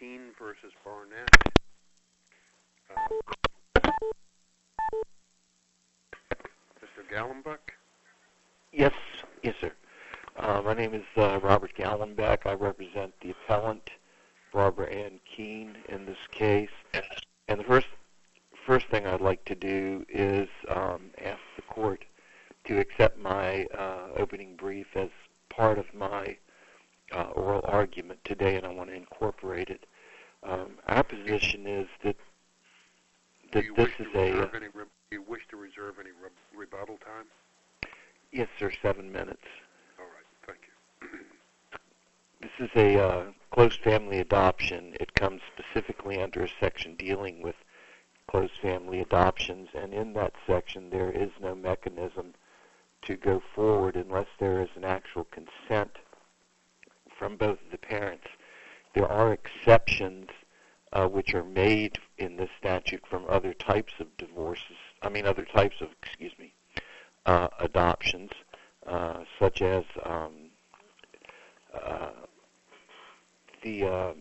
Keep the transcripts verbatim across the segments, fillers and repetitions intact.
Keene versus Barnett. Uh, Mister Gallenbeck? Yes, yes, sir. Uh, my name is uh, Robert Gallenbeck. I represent the appellant, Barbara Ann Keene, in this case. And the first first thing I'd like to do is um, ask the court to accept my uh, opening brief as part of my uh, oral argument today, and I want to incorporate it. Um, our position is that that this is a. Uh, any re- do you wish to reserve any re- rebuttal time? Yes, sir. Seven minutes. All right. Thank you. This is a uh, close family adoption. It comes specifically under a section dealing with close family adoptions, and in that section there is no mechanism to go forward unless there is an actual consent from both of the parents. There are exceptions uh, which are made in this statute from other types of divorces, I mean other types of, excuse me, uh, adoptions, uh, such as um, uh, the uh,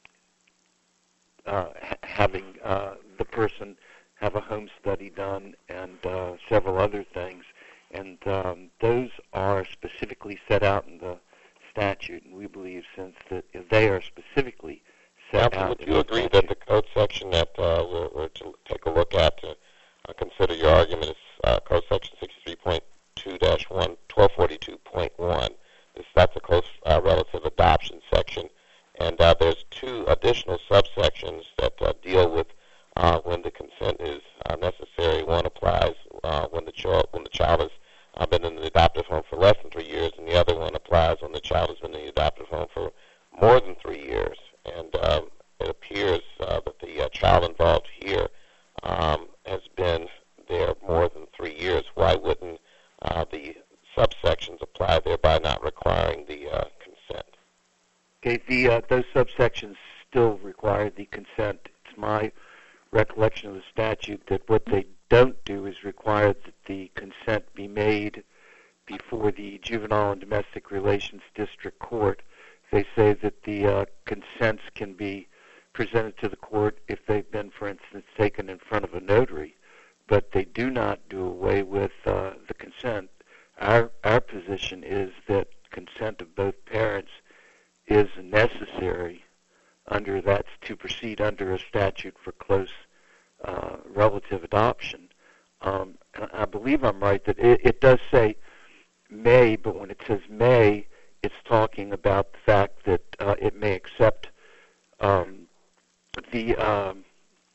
uh, ha- having uh, the person have a home study done and uh, several other things. And um, those are specifically set out in the statute, and we believe since that if they are specifically set Counsel, out would in you the agree statute, that the code section that uh, we're, we're to take a look at to uh, consider your argument is uh, code section sixty-three point two dash one, twelve forty-two point one? This, that's a close uh, relative adoption section, and uh, there's two additional subsections that uh, deal with uh, when the consent is uh, necessary. One applies uh, when the child when the child has uh, been in the adoptive home for less than three years, and the other one applies when the child has been in the adoptive home for more than three years. And um, it appears uh, that the uh, child involved here um, has been there more than three years. Why wouldn't uh, the subsections apply, thereby not requiring the uh, consent? okay, the uh, those subsections still require the consent. It's my recollection of the statute that what they don't do is require that the consent be made before the Juvenile and Domestic Relations District Court. They say that the uh, consents can be presented to the court if they've been, for instance, taken in front of a notary, but they do not do away with uh, the consent. Our, our position is that consent of both parents is necessary under that to proceed under a statute for close uh, relative adoption. Um, and I believe I'm right that it, it does say may, but when it says may, it's talking about the fact that uh, it may accept um, the um,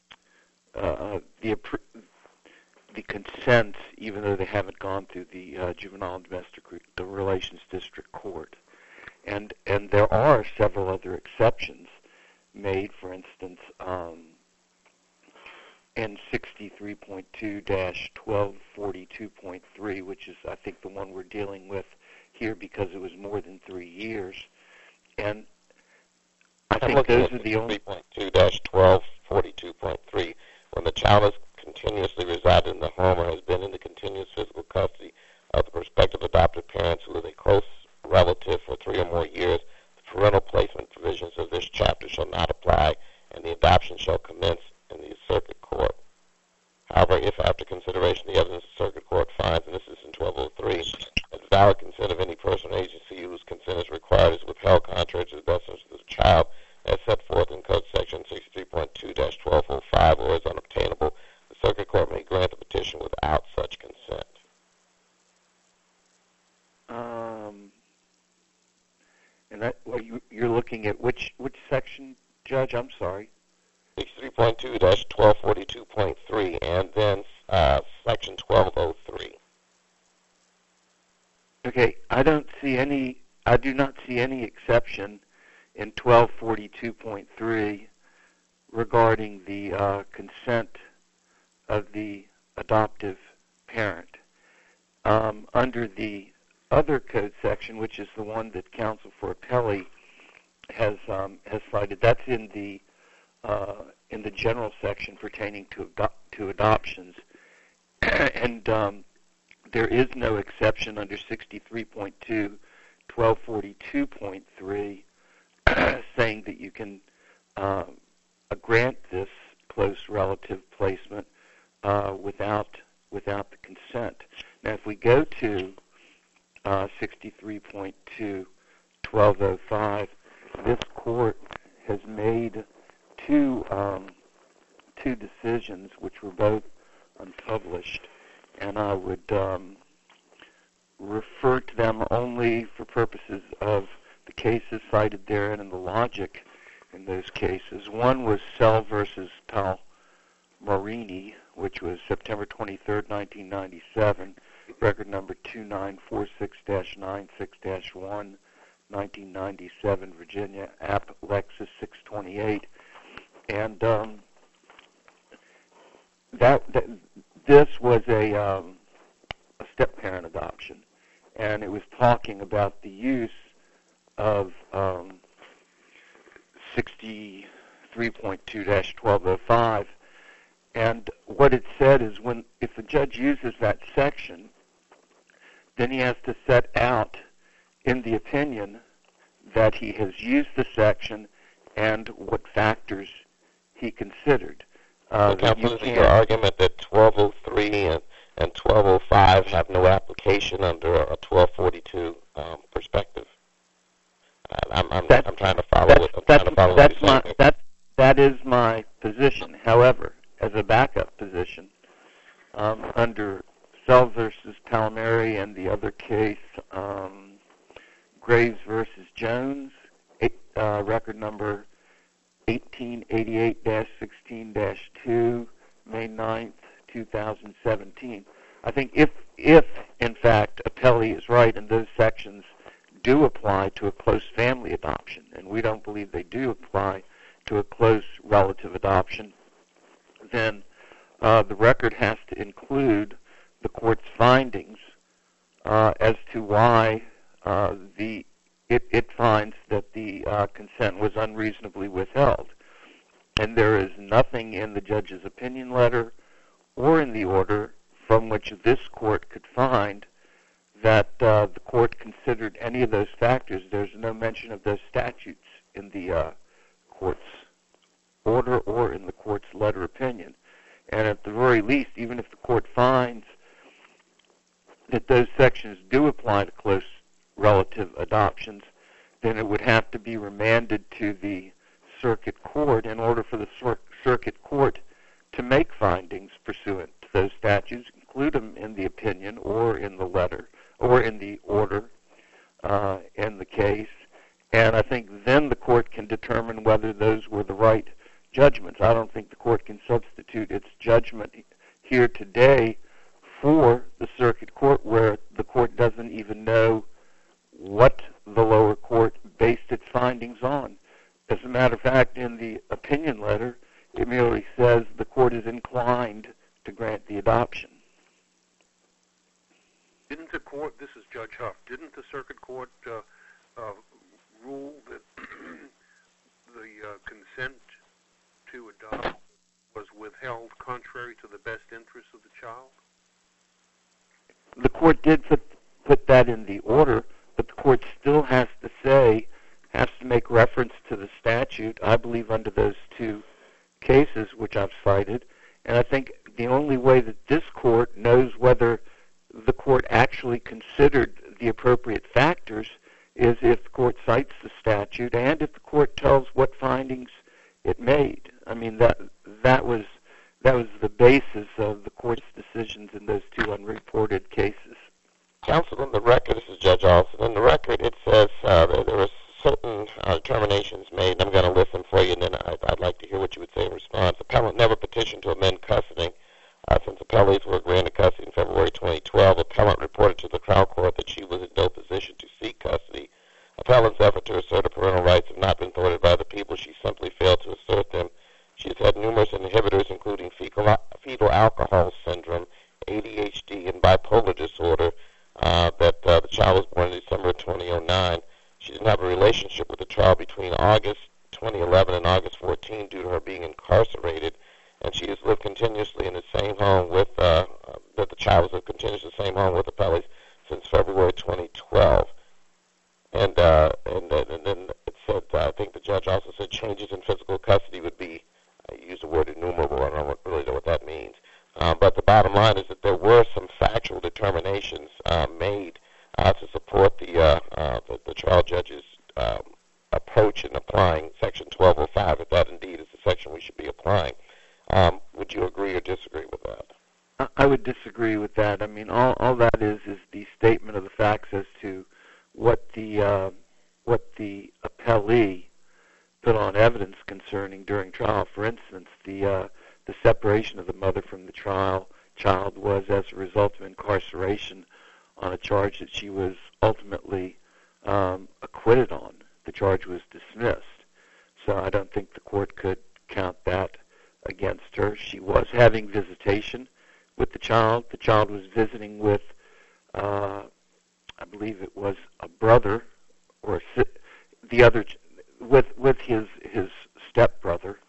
uh, the the consents, even though they haven't gone through the uh, Juvenile and Domestic the Relations District Court. And and there are several other exceptions made. For instance, um, in sixty-three point two dash twelve forty-two point three, which is I think the one we're dealing with here because it was more than three years. And I I'm think those are the only... three point two dash twelve forty-two point three. When the child has continuously resided in the home or has been in the continuous physical custody of the prospective adoptive parents who is a close relative for three or more years, the parental placement provisions of this chapter shall not apply, and the adoption shall commence in the circuit court. However, if after consideration the evidence the circuit court finds, and this is in twelve oh three, that valid consent of any person or agency whose consent is required is withheld contrary to the best interest of the child, as set forth in Code Section sixty-three point two dash twelve oh five, or is unobtainable, the circuit court may grant the petition without such consent. Um, and that well, you, you're looking at which which section, Judge? I'm sorry. sixty-three point two dash twelve forty-two point three, and then uh, Section twelve oh three. Okay, I don't see any. I do not see any exception in twelve forty-two point three regarding the uh, consent of the adoptive parent. Um, under the other code section, which is the one that Counsel for Appellee has um, has cited, that's in the uh, in the general section pertaining to ado- to adoptions, and um, there is no exception under sixty-three point two, twelve forty-two point three, saying that you can uh, grant this close relative placement uh, without without the consent. Now, if we go to uh, sixty-three point two, twelve oh five, this court has made two um, two decisions which were both unpublished, and I would um, refer to them only for purposes of the cases cited therein and the logic in those cases. One was Sell versus Palmarini, which was September twenty-third, nineteen ninety-seven, record number two nine four six dash nine six dash one, nineteen ninety-seven, Virginia, App Lexus six twenty-eight. And um, that, that this was a, um, a step-parent adoption, and it was talking about the use of um, sixty-three point two dash twelve oh five, and what it said is when if the judge uses that section, then he has to set out in the opinion that he has used the section and what factors he considered. Uh, so, Counsel, is it your argument that twelve oh three and, and twelve oh five have no application under a twelve forty-two um, perspective? Uh, I'm, I'm, I'm trying to follow that's, what I'm that's, trying to follow that's what you're my, saying. that, that is my position. However, as a backup position, um, under Sell versus Palmieri and the other case, um, Graves versus Jones, eight, uh, record number eighteen eighty-eight dash sixteen dash two, May ninth, two thousand seventeen. I think if, if in fact, appellee is right and those sections do apply to a close family adoption, and we don't believe they do apply to a close relative adoption, then uh, the record has to include the court's findings uh, as to why uh, the it, it finds that the uh, consent was unreasonably withheld. And there is nothing in the judge's opinion letter or in the order from which this court could find that uh, the court considered any of those factors. There's no mention of those statutes in the uh, court's order or in the court's letter opinion. And at the very least, even if the court finds that those sections do apply to close relative adoptions, then it would have to be remanded to the circuit court in order for the cir- circuit court to make findings pursuant to those statutes, include them in the opinion or in the letter or in the order uh, in the case. And I think then the court can determine whether those were the right judgments. I don't think the court can substitute its judgment here today for the circuit court, where the court doesn't even know what the lower court based its findings on. As a matter of fact, in the opinion letter, it merely says the court is inclined to grant the adoption. Didn't the court, this is Judge Huff, didn't the circuit court uh, uh, rule that the uh, consent to adopt was withheld contrary to the best interests of the child? The court did put, put that in the order, but the court still has to say, has to make reference to the statute, I believe, under those two cases which I've cited. And I think the only way that this court knows whether the court actually considered the appropriate factors is if the court cites the statute and if the court tells what findings it made. I mean, that that was that was the basis of the court's decisions in those two unreported cases. Counsel, in the record, this is Judge Olson, in the record it says uh, that there were certain uh, determinations made, and I'm going to listen for you, and then I'd, I'd like to hear what you would say in response. Appellant never petitioned to amend custody. Uh, since appellees were granted custody in February twenty twelve, appellant reported to the trial court that she was in no position to seek custody. Appellant's effort to assert her parental rights have not been thwarted by the people. She simply failed to assert them. She has had numerous inhibitors, including fecal, fetal alcohol syndrome, A D H D, and bipolar disorder. Uh, that uh, the child was born in December of two thousand nine. She didn't have a relationship with the child between August twenty eleven and August fourteen due to her being incarcerated, and she has lived continuously in the same home with, uh, uh, that the child has lived continuously in the same home with appellees since February twenty twelve. And, uh, and, and then it said, uh, I think the judge also said changes in physical custody would be, I use the word innumerable, I don't really know what that means. Uh, but the bottom line is that there were some factual determinations uh, made uh, to support the, uh, uh, the the trial judge's um, approach in applying Section twelve oh five, if that indeed is the section we should be applying. Um, would you agree or disagree with that? I would disagree with that. I mean, all, all that is is the statement of the facts as to what the uh, what the appellee put on evidence concerning during trial. For instance, the uh, the separation of the mother from the trial child was as a result of incarceration on a charge that she was ultimately um, acquitted on. The charge was dismissed. So I don't think the court could count that against her. She was having visitation with the child. The child was visiting with, uh, I believe it was a brother, or a, the other, with with his his stepbrother,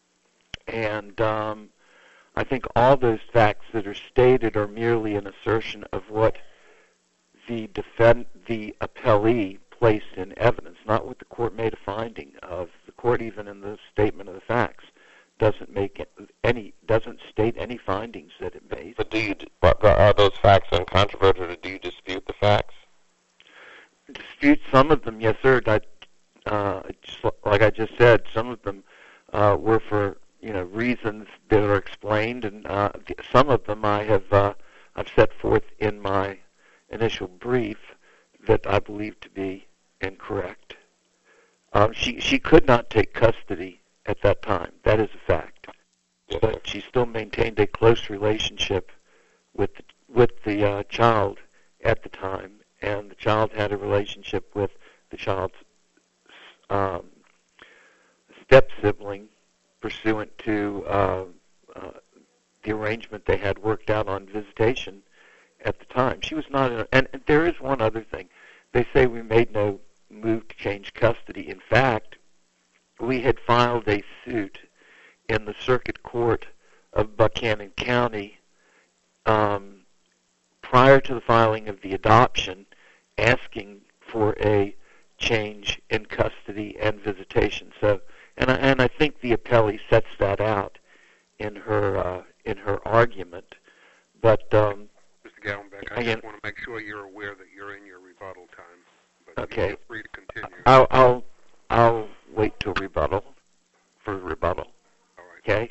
and um, I think all those facts that are stated are merely an assertion of what the defend the appellee placed in evidence, not what the court made a finding of. The court, even in the statement of the facts, doesn't make any doesn't state any findings that it made. But do you are those facts uncontroverted, or do you dispute the facts? Dispute some of them, yes, sir. I, uh, just like I just said, some of them uh, were for you know reasons that are explained, and uh, some of them I have uh, I've set forth in my initial brief that I believe to be incorrect. Um, she she could not take custody at that time. That is a fact. Yes, but sir. She still maintained a close relationship with the, with the uh, child at the time, and the child had a relationship with the child's um, step-sibling pursuant to uh, uh, the arrangement they had worked out on visitation at the time. She was not in a, and, and there is one other thing. They say we made no move to change custody. In fact, we had filed a suit in the Circuit Court of Buchanan County um, prior to the filing of the adoption, asking for a change in custody and visitation. So, and I, and I think the appellee sets that out in her uh, in her argument. But um, Mister Gallenbeck, I again, just want to make sure you're aware that you're in your rebuttal time. But okay. Feel free to continue. I'll I'll I'll wait till rebuttal for rebuttal. All right. Okay.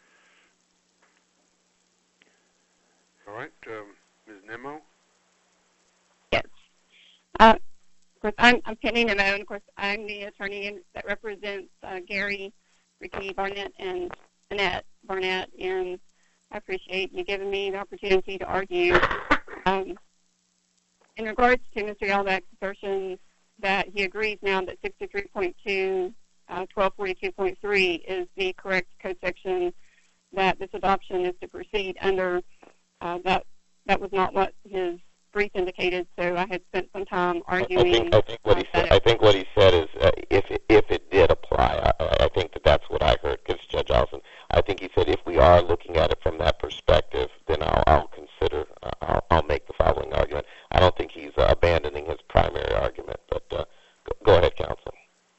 All right. Um, Miz Nimmo. Yes. Uh, of course, I'm, I'm Penny Nimmo, and of course, I'm the attorney that represents uh, Gary, Ricky Barnett, and Annette Barnett, and I appreciate you giving me the opportunity to argue. Um, in regards to Mister Gallenbeck's assertion that he agrees now that sixty-three point two, uh, twelve forty-two point three is the correct code section that this adoption is to proceed under, uh, that that was not what his brief indicated, so I had spent some time arguing. I think, I think what he said. I think what he said is uh, if it, if it did apply, I, I think that that's what I heard. Because Judge Allison, I think he said if we are looking at it from that perspective, then I'll, I'll consider. Uh, I'll, I'll make the following argument. I don't think he's uh, abandoning his primary argument, but uh, go, go ahead, counsel.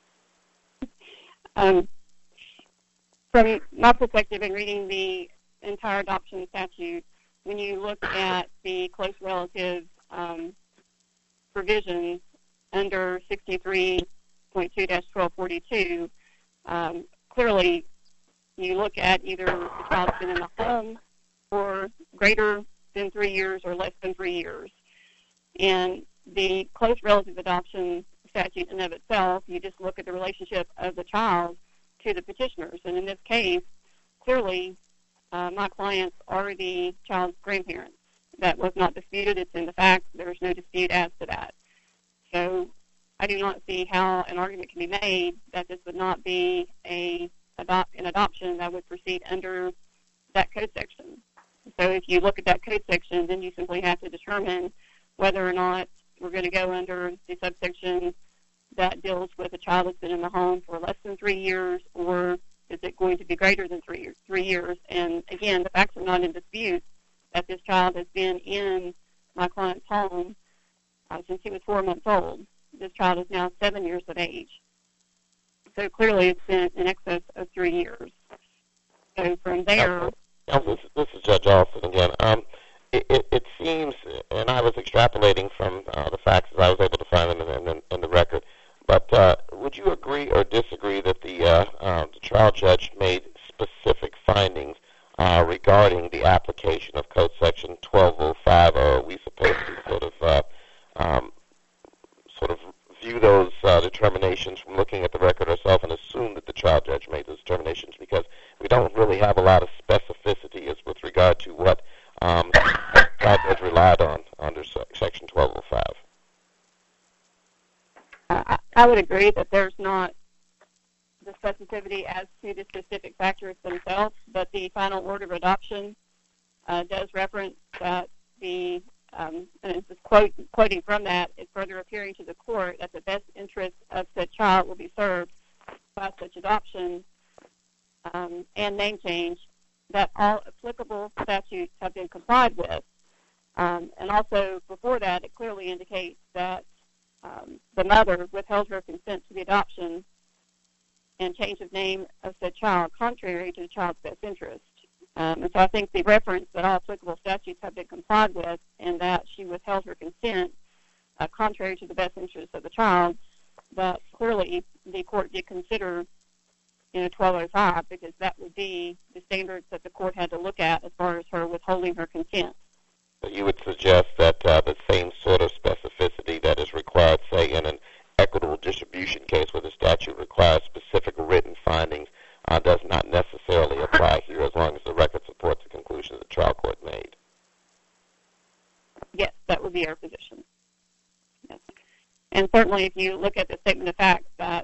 Um, from my perspective in reading the entire adoption statute, when you look at the close relative um, provisions under sixty-three point two dash twelve forty-two, um, clearly you look at either the child's been in the home for greater than three years or less than three years. And the close relative adoption statute in of itself, you just look at the relationship of the child to the petitioners. And in this case, clearly, uh, my clients are the child's grandparents. That was not disputed. It's in the facts. There's no dispute as to that. So I do not see how an argument can be made that this would not be a adopt, an adoption that would proceed under that code section. So if you look at that code section, then you simply have to determine whether or not we're going to go under the subsection that deals with a child that's been in the home for less than three years, or is it going to be greater than three years? Three years. And again, the facts are not in dispute that this child has been in my client's home uh, since he was four months old. This child is now seven years of age. So clearly it's been in excess of three years. So from there... Counsel, this, this is Judge Alston again. Um, it, it, it seems, and I was extrapolating from uh, the facts as I was able to find them in, in, in the record, but uh, would you agree or disagree that the, uh, uh, the trial judge made specific findings uh, regarding the application of Code Section twelve oh five, or are we supposed to sort of uh, um, sort of view those uh, determinations from looking at the record ourselves and assume that the trial judge made those determinations, because we don't really have a lot of specificity as with regard to what um, the trial judge relied on under Section twelve oh five? Uh, I would agree that there's not the specificity as to the specific factors themselves, but the final order of adoption uh, does reference that the, um, and it's just quote, quoting from that, it's further appearing to the court that the best interest of said child will be served by such adoption um, and name change, that all applicable statutes have been complied with. Um, and also before that, it clearly indicates that um, the mother withheld her consent to the adoption and change of name of said child contrary to the child's best interest. Um, and so I think the reference that all applicable statutes have been complied with and that she withheld her consent uh, contrary to the best interest of the child, that clearly the court did consider in a twelve oh five, because that would be the standards that the court had to look at as far as her withholding her consent. So you would suggest that uh, the same sort of specificity that is required, say, in an equitable distribution case where the statute requires specific written findings, uh, does not necessarily apply here as long as the record supports the conclusion the trial court made? Yes, that would be our position. Yes. And certainly if you look at the statement of facts that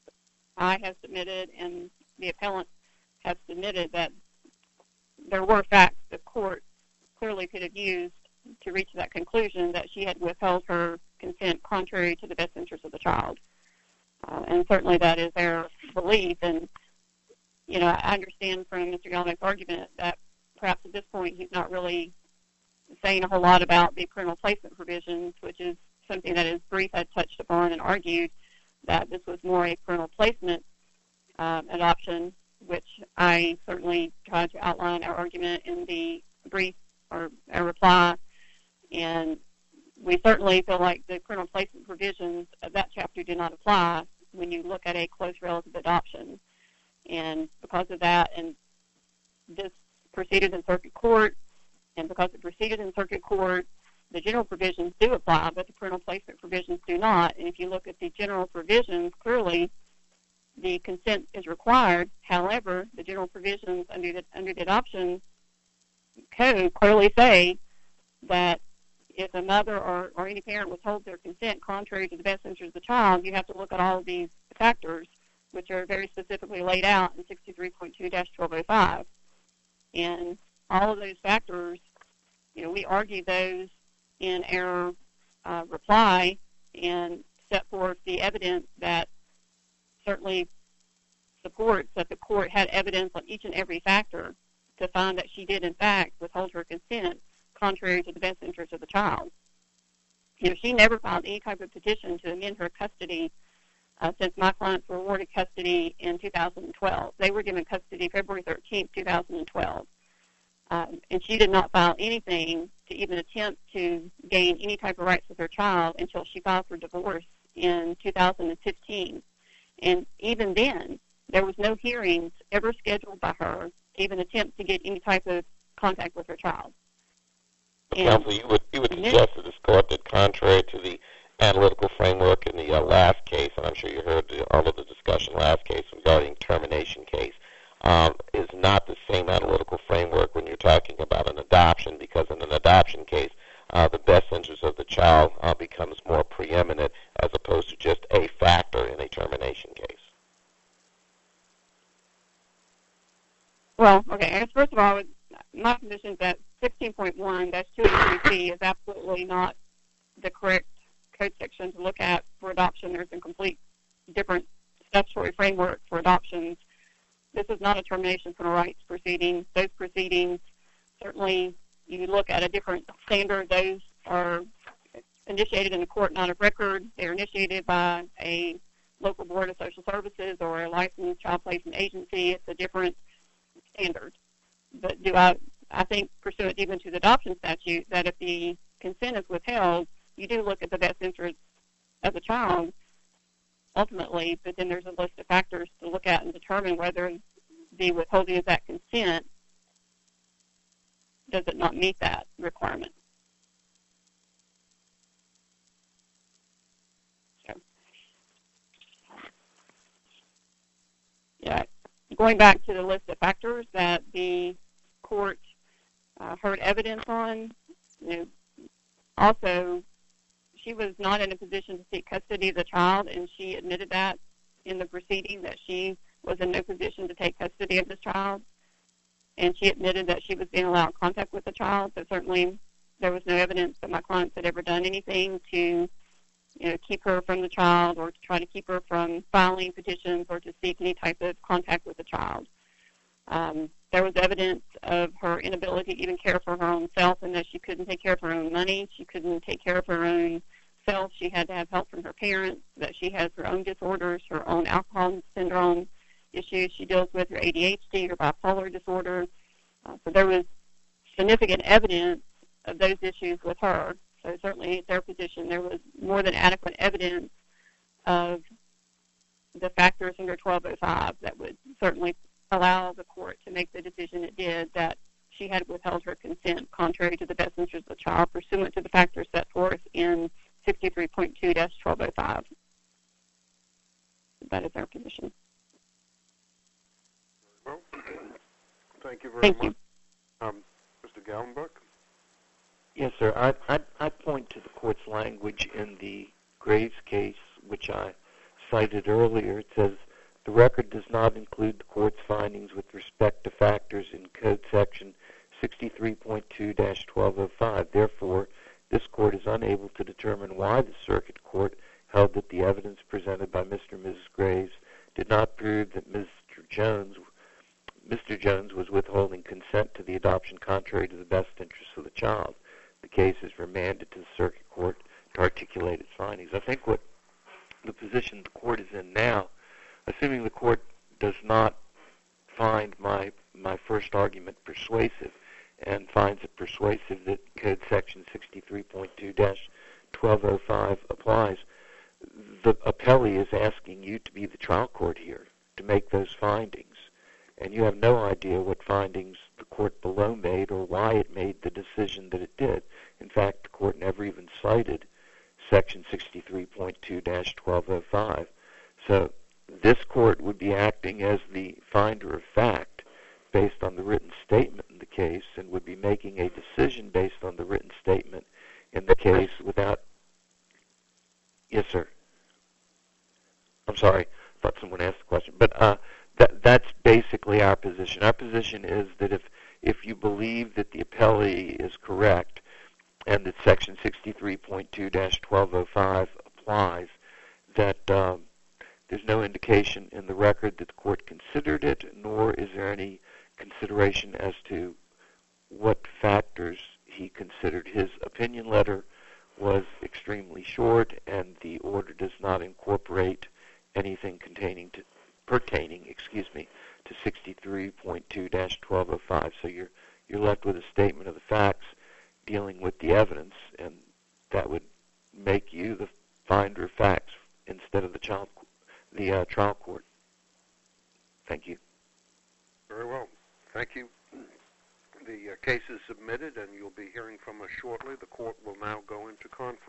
I have submitted and the appellant has submitted, that there were facts the court clearly could have used to reach that conclusion that she had withheld her consent contrary to the best interest of the child. Uh, and certainly that is their belief. And, you know, I understand from Mister Yelnick's argument that perhaps at this point he's not really saying a whole lot about the parental placement provisions, which is something that his brief had touched upon and argued that this was more a parental placement um, adoption, which I certainly tried to outline our argument in the brief or a reply. And we certainly feel like the parental placement provisions of that chapter do not apply when you look at a close relative adoption. And because of that, and this proceeded in circuit court, and because it proceeded in circuit court, the general provisions do apply, but the parental placement provisions do not. And if you look at the general provisions, clearly the consent is required. However, the general provisions under the, under the adoption code clearly say that if a mother or, or any parent withholds their consent contrary to the best interest of the child, you have to look at all of these factors, which are very specifically laid out in sixty-three point two dash twelve oh five. And all of those factors, you know, we argue those in our uh, reply and set forth the evidence that certainly supports that the court had evidence on each and every factor to find that she did, in fact, withhold her consent contrary to the best interest of the child. You know, she never filed any type of petition to amend her custody uh, since my clients were awarded custody in two thousand twelve. They were given custody February thirteenth, two thousand twelve. Um, and she did not file anything to even attempt to gain any type of rights with her child until she filed for divorce in two thousand fifteen. And even then, there was no hearings ever scheduled by her to even attempt to get any type of contact with her child. Counsel, you would, you would suggest that this court that contrary to the analytical framework in the uh, last case, and I'm sure you heard the, all of the discussion last case regarding termination case, um, is not the same analytical framework when you're talking about an adoption, because in an adoption case, uh, the best interest of the child uh, becomes more preeminent as opposed to just a factor in a termination case. Well, okay, I guess first of all, my position is that sixteen point one dash two eighty-three C is absolutely not the correct code section to look at for adoption. There's a complete different statutory framework for adoptions. This is not a termination for rights proceeding. Those proceedings, certainly you look at a different standard. Those are initiated in a court not of record. They're initiated by a local board of social services or a licensed child placement agency, it's a different standard. But do I, I think pursuant even to the adoption statute, that if the consent is withheld, you do look at the best interest of the child ultimately, but then there's a list of factors to look at and determine whether the withholding of that consent does it not meet that requirement. So, yeah, going back to the list of factors that the court uh, heard evidence on, you know, also she was not in a position to seek custody of the child, and she admitted that in the proceeding, that she was in no position to take custody of this child. And she admitted that she was being allowed contact with the child, so certainly there was no evidence that my clients had ever done anything to, you know, keep her from the child or to try to keep her from filing petitions or to seek any type of contact with the child. Um, there was evidence of her inability to even care for her own self, and that she couldn't take care of her own money. She couldn't take care of her own self. She had to have help from her parents, that she has her own disorders, her own alcohol syndrome issues. She deals with her A D H D, her bipolar disorder. Uh, so there was significant evidence of those issues with her. So certainly at their position, there was more than adequate evidence of the factors under twelve oh five that would certainly allow the court to make the decision it did, that she had withheld her consent contrary to the best interest of the child pursuant to the factors set forth in sixty-three point two dash twelve oh five. That is our position. Well, thank you very Thank much. you. Um, Mister Gallenbuck? Yes, sir. I, I, I point to the court's language in the Graves case, which I cited earlier. It says, the record does not include the court's findings with respect to factors in Code Section sixty-three point two dash twelve oh five. Therefore, this court is unable to determine why the circuit court held that the evidence presented by Mister and Missus Graves did not prove that Mister Jones, Mister Jones was withholding consent to the adoption contrary to the best interests of the child. The case is remanded to the circuit court to articulate its findings. I think what the position the court is in now, assuming the court does not find my my first argument persuasive and finds it persuasive that Code Section sixty-three point two dash twelve oh five applies, the appellee is asking you to be the trial court here to make those findings. And you have no idea what findings the court below made or why it made the decision that it did. In fact, the court never even cited Section sixty-three point two dash twelve oh five. So this court would be acting as the finder of fact based on the written statement in the case, and would be making a decision based on the written statement in the case without... Yes, sir. I'm sorry. I thought someone asked the question. But uh, that, that's basically our position. Our position is that if, if you believe that the appellee is correct and that Section sixty-three point two dash twelve oh five applies, that um, there's no indication in the record that the court considered it, nor is there any consideration as to what factors he considered. His opinion letter was extremely short, and the order does not incorporate anything containing to, pertaining, excuse me, to sixty-three point two dash twelve oh five. So you're you're left with a statement of the facts dealing with the evidence, and that would make you the finder of facts instead of the child, the uh, trial court. Thank you. Very well. Thank you. The uh, case is submitted, and you'll be hearing from us shortly. The court will now go into conference.